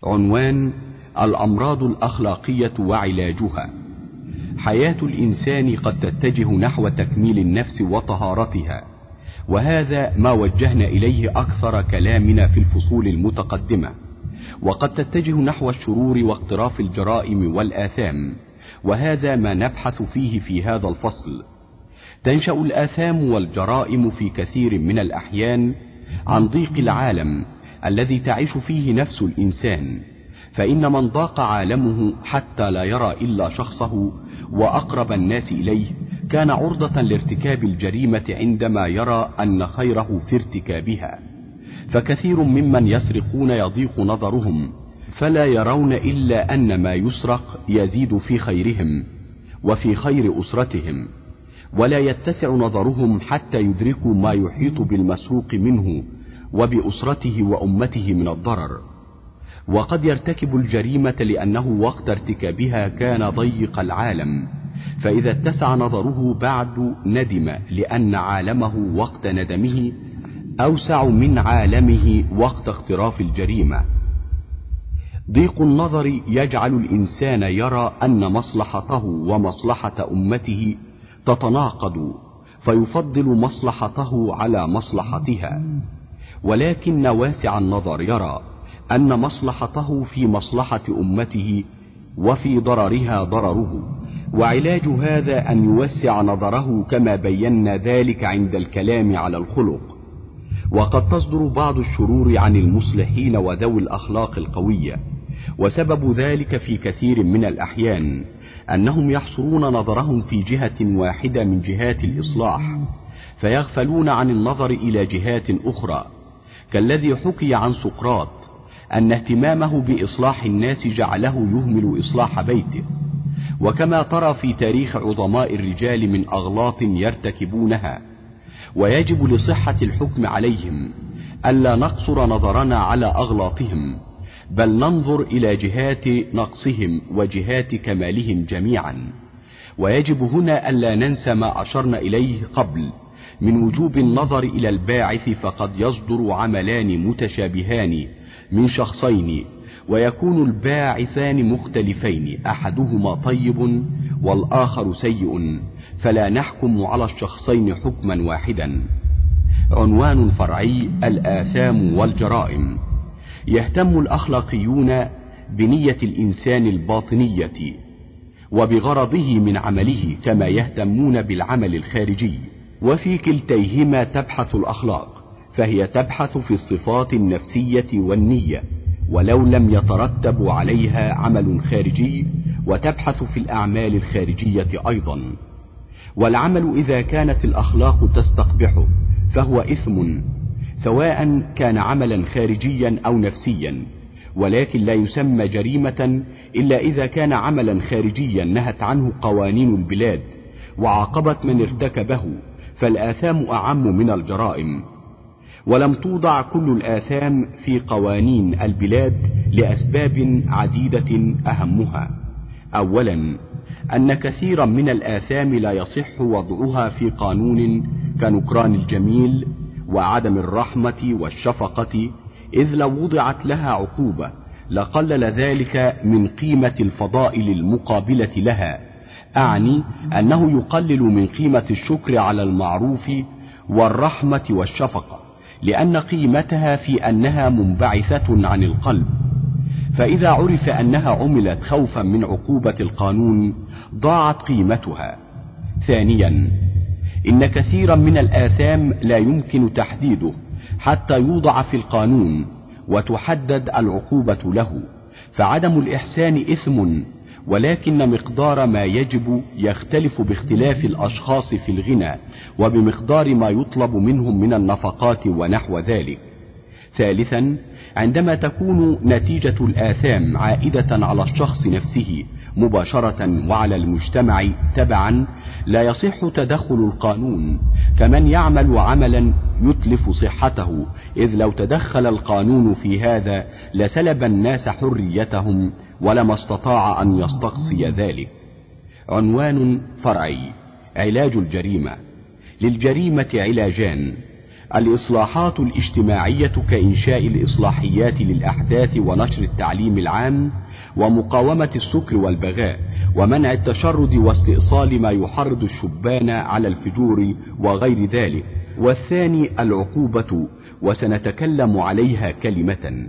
عنوان: الأمراض الأخلاقية وعلاجها. حياة الإنسان قد تتجه نحو تكميل النفس وطهارتها، وهذا ما وجهنا إليه أكثر كلامنا في الفصول المتقدمة، وقد تتجه نحو الشرور واقتراف الجرائم والآثام، وهذا ما نبحث فيه في هذا الفصل. تنشأ الآثام والجرائم في كثير من الأحيان عن ضيق العالم الذي تعيش فيه نفس الإنسان، فإن من ضاق عالمه حتى لا يرى إلا شخصه وأقرب الناس إليه كان عرضة لارتكاب الجريمة عندما يرى أن خيره في ارتكابها. فكثير ممن يسرقون يضيق نظرهم فلا يرون إلا أن ما يسرق يزيد في خيرهم وفي خير أسرتهم، ولا يتسع نظرهم حتى يدركوا ما يحيط بالمسروق منه وبأسرته وأمته من الضرر. وقد يرتكب الجريمة لأنه وقت ارتكابها كان ضيق العالم، فإذا اتسع نظره بعد ندم، لأن عالمه وقت ندمه أوسع من عالمه وقت اقتراف الجريمة. ضيق النظر يجعل الإنسان يرى أن مصلحته ومصلحة أمته تتناقض، فيفضل مصلحته على مصلحتها، ولكن واسع النظر يرى أن مصلحته في مصلحة أمته وفي ضررها ضرره، وعلاج هذا أن يوسع نظره كما بينا ذلك عند الكلام على الخلق. وقد تصدر بعض الشرور عن المصلحين وذوي الأخلاق القوية، وسبب ذلك في كثير من الأحيان أنهم يحصرون نظرهم في جهة واحدة من جهات الإصلاح، فيغفلون عن النظر إلى جهات أخرى، كالذي حكي عن سقراط أن اهتمامه بإصلاح الناس جعله يهمل إصلاح بيته. وكما ترى في تاريخ عظماء الرجال من أغلاط يرتكبونها، ويجب لصحة الحكم عليهم ألا نقصر نظرنا على أغلاطهم، بل ننظر إلى جهات نقصهم وجهات كمالهم جميعا. ويجب هنا ألا ننسى ما أشرنا إليه قبل من وجوب النظر إلى الباعث، فقد يصدر عملان متشابهان من شخصين ويكون الباعثان مختلفين، أحدهما طيب والآخر سيء، فلا نحكم على الشخصين حكما واحدا. عنوان فرعي: الآثام والجرائم. يهتم الأخلاقيون بنية الإنسان الباطنية وبغرضه من عمله كما يهتمون بالعمل الخارجي، وفي كلتيهما تبحث الأخلاق، فهي تبحث في الصفات النفسية والنية ولو لم يترتب عليها عمل خارجي، وتبحث في الأعمال الخارجية أيضا. والعمل إذا كانت الأخلاق تستقبحه فهو إثم، سواء كان عملا خارجيا أو نفسيا، ولكن لا يسمى جريمة إلا إذا كان عملا خارجيا نهت عنه قوانين البلاد وعاقبت من ارتكبه، فالآثام أعم من الجرائم. ولم توضع كل الآثام في قوانين البلاد لأسباب عديدة، أهمها: أولا أن كثيرا من الآثام لا يصح وضعها في قانون كنكران الجميل وعدم الرحمة والشفقة، إذ لو وضعت لها عقوبة لقلل ذلك من قيمة الفضائل المقابلة لها، أعني أنه يقلل من قيمة الشكر على المعروف والرحمة والشفقة، لأن قيمتها في أنها منبعثة عن القلب، فإذا عرف أنها عملت خوفا من عقوبة القانون ضاعت قيمتها. ثانيا إن كثيرا من الآثام لا يمكن تحديده حتى يوضع في القانون وتحدد العقوبة له، فعدم الإحسان إثم، ولكن مقدار ما يجب يختلف باختلاف الأشخاص في الغنى وبمقدار ما يطلب منهم من النفقات ونحو ذلك. ثالثا عندما تكون نتيجة الآثام عائدة على الشخص نفسه مباشرة وعلى المجتمع تبعا، لا يصح تدخل القانون، فمن يعمل عملا يتلف صحته، إذ لو تدخل القانون في هذا لسلب الناس حريتهم ولما استطاع أن يستقصي ذلك. عنوان فرعي: علاج الجريمة. للجريمة علاجان: الإصلاحات الاجتماعية كإنشاء الإصلاحيات للأحداث ونشر التعليم العام ومقاومة السكر والبغاء ومنع التشرد واستئصال ما يحرض الشبان على الفجور وغير ذلك. والثاني العقوبة، وسنتكلم عليها كلمة.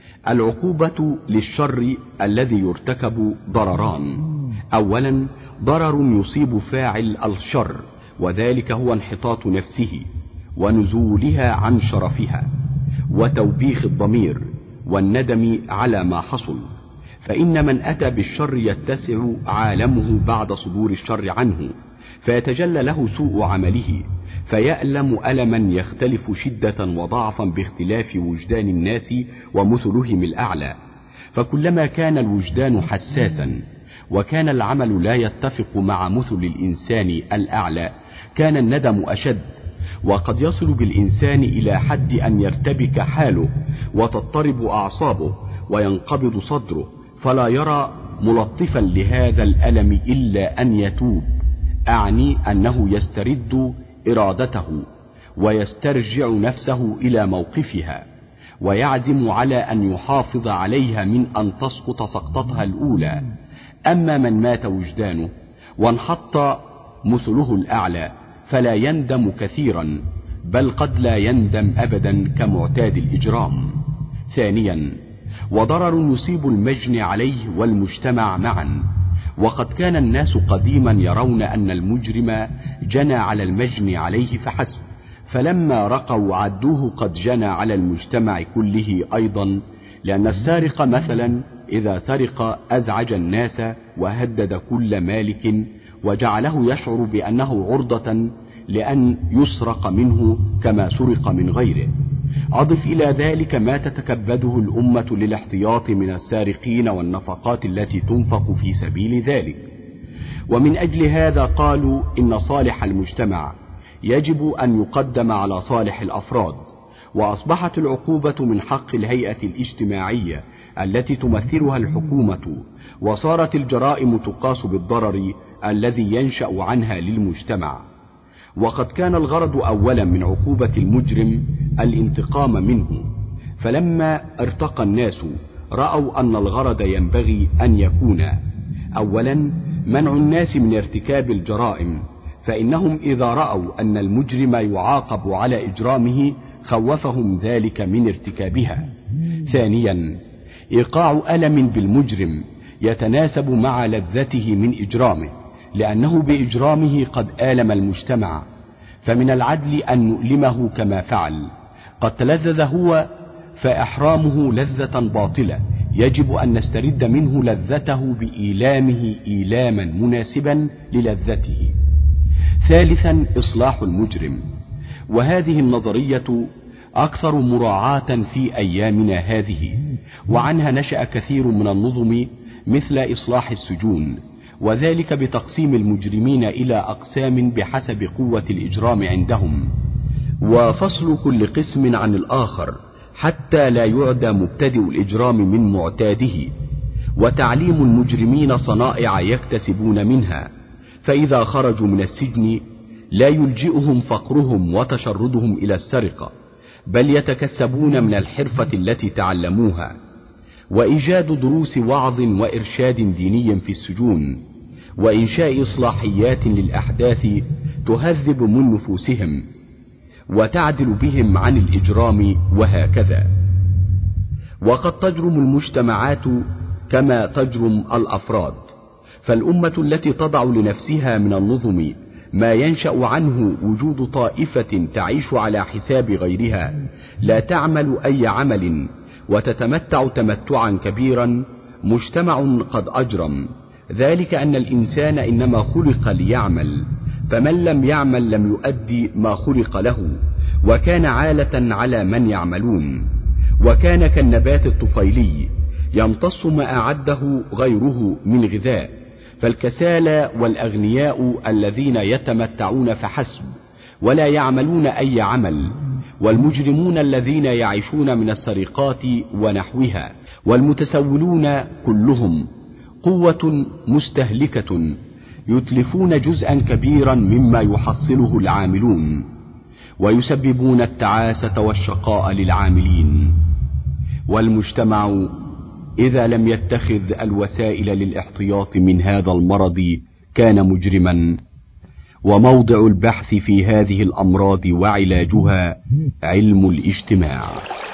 العقوبة للشر الذي يرتكب ضرران: أولا ضرر يصيب فاعل الشر، وذلك هو انحطاط نفسه ونزولها عن شرفها وتوبيخ الضمير والندم على ما حصل، فإن من أتى بالشر يتسع عالمه بعد صدور الشر عنه، فيتجلى له سوء عمله، فيألم ألما يختلف شدة وضعفا باختلاف وجدان الناس ومثلهم الأعلى. فكلما كان الوجدان حساسا وكان العمل لا يتفق مع مثل الإنسان الأعلى كان الندم أشد، وقد يصل بالإنسان إلى حد أن يرتبك حاله وتضطرب أعصابه وينقبض صدره، فلا يرى ملطفا لهذا الألم إلا أن يتوب، أعني أنه يسترد إرادته ويسترجع نفسه إلى موقفها ويعزم على أن يحافظ عليها من أن تسقط سقطتها الأولى. أما من مات وجدانه وانحط مثله الأعلى فلا يندم كثيرا، بل قد لا يندم أبدا كمعتاد الإجرام. ثانيا وضرر يصيب المجني عليه والمجتمع معا، وقد كان الناس قديما يرون أن المجرم جنى على المجني عليه فحسب، فلما رقوا عدوه قد جنى على المجتمع كله أيضا، لأن السارق مثلا إذا سرق أزعج الناس وهدد كل مالك وجعله يشعر بأنه عرضة لأن يسرق منه كما سرق من غيره. أضف إلى ذلك ما تتكبده الأمة للاحتياط من السارقين والنفقات التي تنفق في سبيل ذلك، ومن أجل هذا قالوا إن صالح المجتمع يجب أن يقدم على صالح الأفراد، وأصبحت العقوبة من حق الهيئة الاجتماعية التي تمثلها الحكومة، وصارت الجرائم تقاس بالضرر الذي ينشأ عنها للمجتمع. وقد كان الغرض أولا من عقوبة المجرم الانتقام منه، فلما ارتقى الناس رأوا أن الغرض ينبغي أن يكون أولا منع الناس من ارتكاب الجرائم، فإنهم إذا رأوا أن المجرم يعاقب على إجرامه خوفهم ذلك من ارتكابها. ثانيا إيقاع ألم بالمجرم يتناسب مع لذته من إجرامه، لأنه بإجرامه قد آلم المجتمع، فمن العدل أن نؤلمه كما فعل. قد تلذذ هو فإحرامه لذة باطلة، يجب أن نسترد منه لذته بإيلامه إيلاما مناسبا للذته. ثالثا إصلاح المجرم، وهذه النظرية أكثر مراعاة في أيامنا هذه، وعنها نشأ كثير من النظم مثل إصلاح السجون، وذلك بتقسيم المجرمين إلى أقسام بحسب قوة الإجرام عندهم، وفصل كل قسم عن الآخر حتى لا يعدى مبتدئ الإجرام من معتاده، وتعليم المجرمين صنائع يكتسبون منها، فإذا خرجوا من السجن لا يلجئهم فقرهم وتشردهم إلى السرقة، بل يتكسبون من الحرفة التي تعلموها، وإيجاد دروس وعظ وإرشاد ديني في السجون، وإنشاء إصلاحيات للأحداث تهذب من نفوسهم وتعدل بهم عن الإجرام، وهكذا. وقد تجرم المجتمعات كما تجرم الأفراد، فالأمة التي تضع لنفسها من النظم ما ينشأ عنه وجود طائفة تعيش على حساب غيرها، لا تعمل أي عمل وتتمتع تمتعا كبيرا، مجتمع قد أجرم، ذلك أن الإنسان إنما خلق ليعمل، فمن لم يعمل لم يؤدي ما خلق له، وكان عالة على من يعملون، وكان كالنبات الطفيلي يمتص ما أعده غيره من غذاء، فالكسالى والأغنياء الذين يتمتعون فحسب ولا يعملون أي عمل، والمجرمون الذين يعيشون من السرقات ونحوها، والمتسولون كلهم قوة مستهلكة يتلفون جزءا كبيرا مما يحصله العاملون. ويسببون التعاسة والشقاء للعاملين. والمجتمع إذا لم يتخذ الوسائل للاحتياط من هذا المرض كان مجرما. وموضع البحث في هذه الأمراض وعلاجها علم الاجتماع.